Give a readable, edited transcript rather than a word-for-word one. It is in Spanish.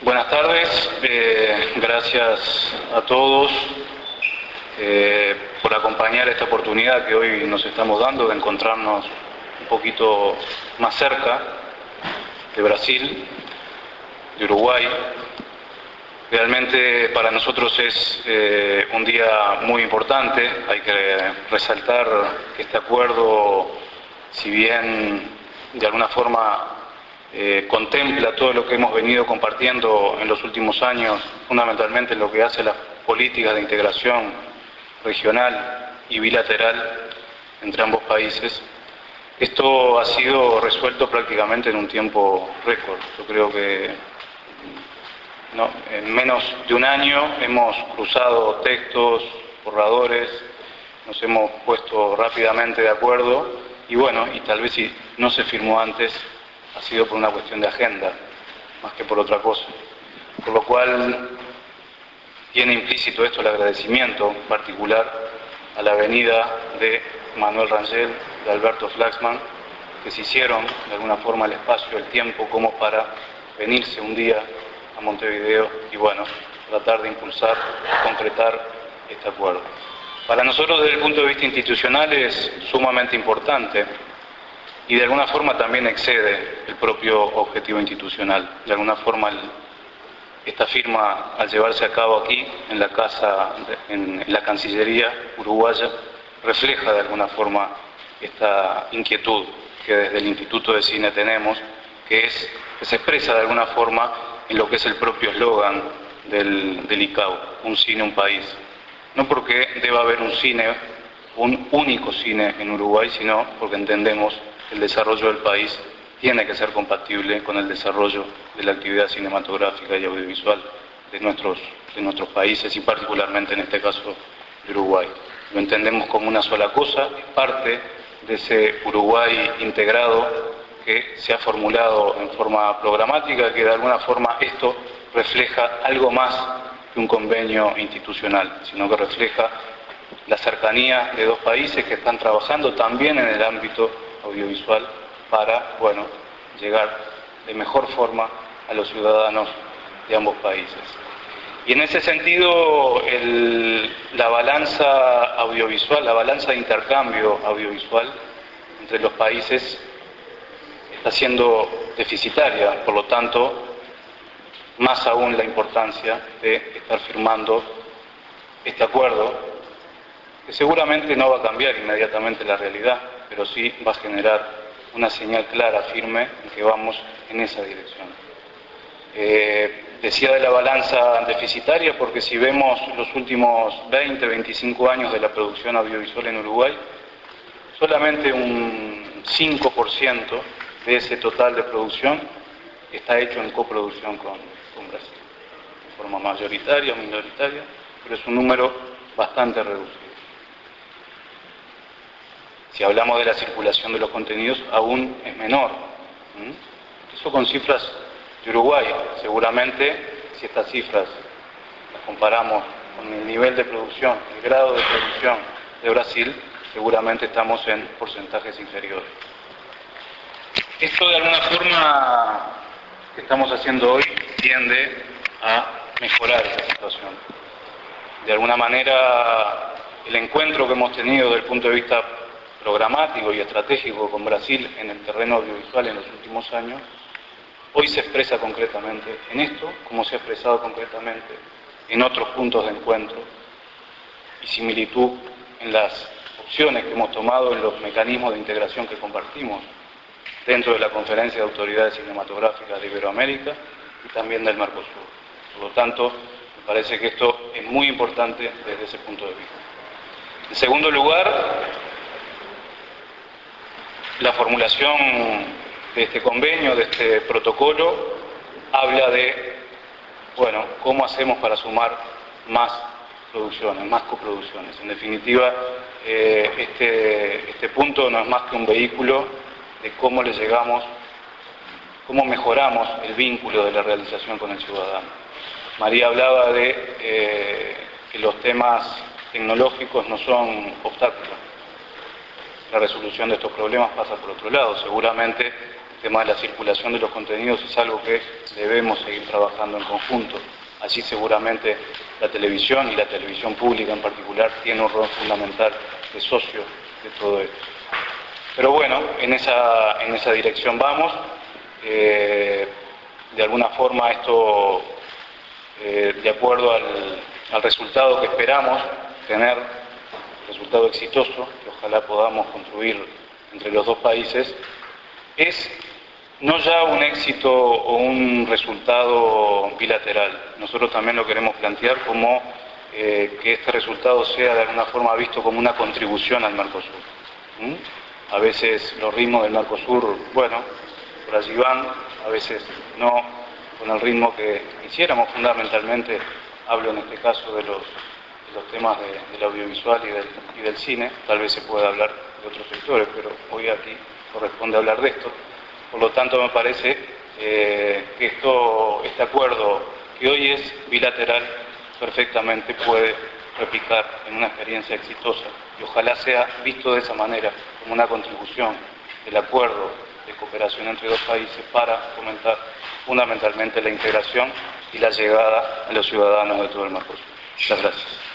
Buenas tardes, gracias a todos por acompañar esta oportunidad que hoy nos estamos dando de encontrarnos un poquito más cerca de Brasil, de Uruguay. Realmente para nosotros es un día muy importante. Hay que resaltar que este acuerdo, si bien de alguna forma contempla todo lo que hemos venido compartiendo en los últimos años, fundamentalmente en lo que hace a las políticas de integración regional y bilateral entre ambos países. Esto ha sido resuelto prácticamente en un tiempo récord. Yo creo que en menos de un año hemos cruzado textos, borradores, nos hemos puesto rápidamente de acuerdo y bueno, y tal vez si no se firmó antes, ha sido por una cuestión de agenda, más que por otra cosa. Por lo cual tiene implícito esto el agradecimiento particular a la venida de Manuel Rangel, de Alberto Flaxman, que se hicieron de alguna forma el espacio, el tiempo como para venirse un día a Montevideo y bueno, tratar de impulsar y concretar este acuerdo. Para nosotros desde el punto de vista institucional es sumamente importante y de alguna forma también excede el propio objetivo institucional. De alguna forma esta firma, al llevarse a cabo aquí en la casa, en la Cancillería uruguaya, refleja de alguna forma esta inquietud que desde el Instituto de Cine tenemos, que se expresa de alguna forma en lo que es el propio eslogan del ICAO, un cine, un país. No porque deba haber un único cine en Uruguay, sino porque entendemos que el desarrollo del país tiene que ser compatible con el desarrollo de la actividad cinematográfica y audiovisual de nuestros países y particularmente en este caso de Uruguay. Lo entendemos como una sola cosa, es parte de ese Uruguay integrado que se ha formulado en forma programática, que de alguna forma esto refleja algo más que un convenio institucional, sino que refleja la cercanía de dos países que están trabajando también en el ámbito audiovisual para, bueno, llegar de mejor forma a los ciudadanos de ambos países. Y en ese sentido, la balanza audiovisual, la balanza de intercambio audiovisual entre los países está siendo deficitaria, por lo tanto, más aún la importancia de estar firmando este acuerdo, que seguramente no va a cambiar inmediatamente la realidad, pero sí va a generar una señal clara, firme, en que vamos en esa dirección. Decía de la balanza deficitaria porque si vemos los últimos 20, 25 años de la producción audiovisual en Uruguay, solamente un 5% de ese total de producción está hecho en coproducción con Brasil, de forma mayoritaria o minoritaria, pero es un número bastante reducido. Si hablamos de la circulación de los contenidos, aún es menor. Eso con cifras de Uruguay. Seguramente, si estas cifras las comparamos con el nivel de producción, el grado de producción de Brasil, seguramente estamos en porcentajes inferiores. Esto de alguna forma que estamos haciendo hoy tiende a mejorar esa situación. De alguna manera, el encuentro que hemos tenido desde el punto de vista programático y estratégico con Brasil en el terreno audiovisual en los últimos años, hoy se expresa concretamente en esto, como se ha expresado concretamente en otros puntos de encuentro y similitud en las opciones que hemos tomado en los mecanismos de integración que compartimos dentro de la Conferencia de Autoridades Cinematográficas de Iberoamérica y también del Mercosur. Por lo tanto, me parece que esto es muy importante desde ese punto de vista. En segundo lugar, la formulación de este convenio, de este protocolo, habla de, bueno, cómo hacemos para sumar más producciones, más coproducciones. En definitiva, este punto no es más que un vehículo de cómo le llegamos, cómo mejoramos el vínculo de la realización con el ciudadano. María hablaba de que los temas tecnológicos no son obstáculos. La resolución de estos problemas pasa por otro lado. Seguramente tema de la circulación de los contenidos es algo que debemos seguir trabajando en conjunto. Allí seguramente la televisión y la televisión pública en particular tiene un rol fundamental de socio de todo esto. Pero bueno, en esa dirección vamos. De alguna forma esto, de acuerdo al resultado que esperamos tener, resultado exitoso, que ojalá podamos construir entre los dos países, es no ya un éxito o un resultado bilateral. Nosotros también lo queremos plantear como que este resultado sea de alguna forma visto como una contribución al Mercosur. A veces los ritmos del Mercosur, bueno, por allí van, a veces no con el ritmo que quisiéramos. Fundamentalmente hablo en este caso de los temas del audiovisual y del cine. Tal vez se pueda hablar de otros sectores, pero hoy aquí corresponde hablar de esto. Por lo tanto, me parece que este acuerdo, que hoy es bilateral, perfectamente puede replicar en una experiencia exitosa, y ojalá sea visto de esa manera, como una contribución del acuerdo de cooperación entre dos países para fomentar fundamentalmente la integración y la llegada a los ciudadanos de todo el Mercosur. Muchas gracias.